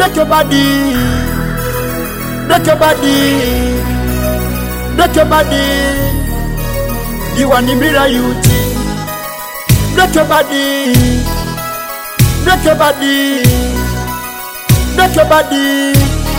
break your body, break your body, break your body. You want mirror youth. Break your body, break your body, break your body,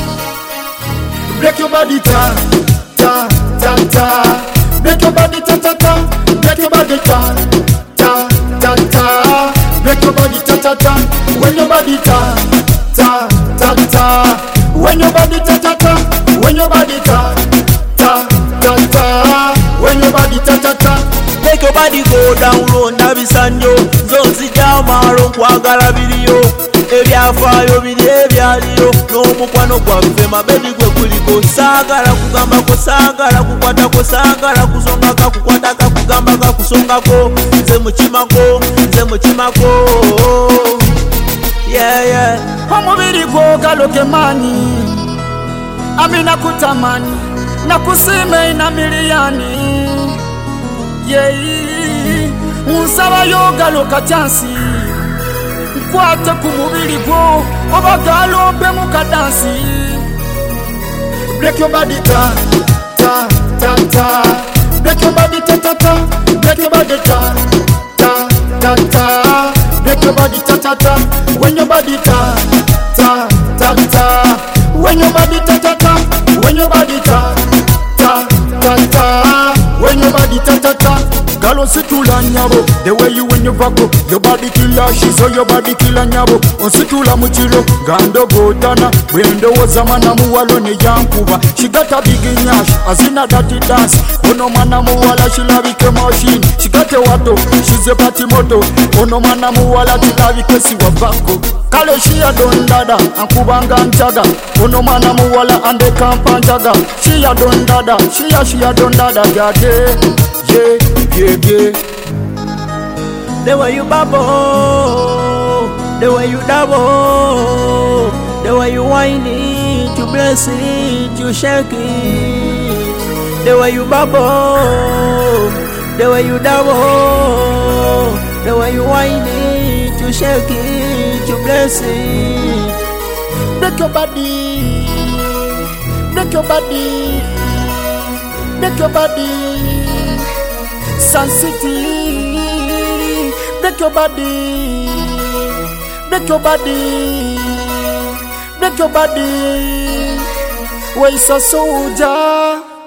break your body, ta ta ta ta. Break your body, ta ta ta. Break your body, ta ta ta ta. Break your body, ta ta ta. When your body ta ta ta ta. When your body ta ta ta. When your body ta ta ta ta. When your body ta ta ta. Make your body go down low, nabisanyo. Zonzi jamaro kwagala biliyo. Ebyafayo bili ebyaliyo. N'omukwano gwaffe mabebi gwe kuliko. Saagala kugambako, saagala kukwatako, saagala kusongako, kukwatako kugambako, kusongako. Nze mukimako, nze mukimako. Yeah, yeah. Omubiri gwo galoke mani, amina kutamani, nakusime ina miliyani. Yeah, unsaba yo galoka chansi, nkwate ku mubiri gwo oba galombe mu kadansi. Break your body, ta ta ta ta. Break your body, ta ta ta. Break your body, ta ta ta ta. Break your body, ta ta ta. When your body ta ta ta ta. When your body ta ta ta. When your body ta ta ta ta. When your body ta ta ta. Galo situla nyabo, the way you when you vako. Your body killer, she so your body killer nyabo. On situla muchilo, gando gotana. Wendo wazamana muwalo ne yankuba. She got a big nyash, azina dati dance. Ono mana muwala, she love it machine. She got a wato, she's a party moto. Ono mana muwala, she love it kesi wabako. Kale she a don dada, ankubanga nchaga. Ono mana muwala ande kampanchaga. She a don dada, she a don dada. Gade, yeah. Yeah, yeah. The way you bubble, the way you double, the way you whine it, you bless it, you shake it. The way you bubble, the way you double, the way you whine it, you shake it, you bless it. Break your body, break your body, break your body. Sun City, break your body, break your body, break your body. Where is a soldier?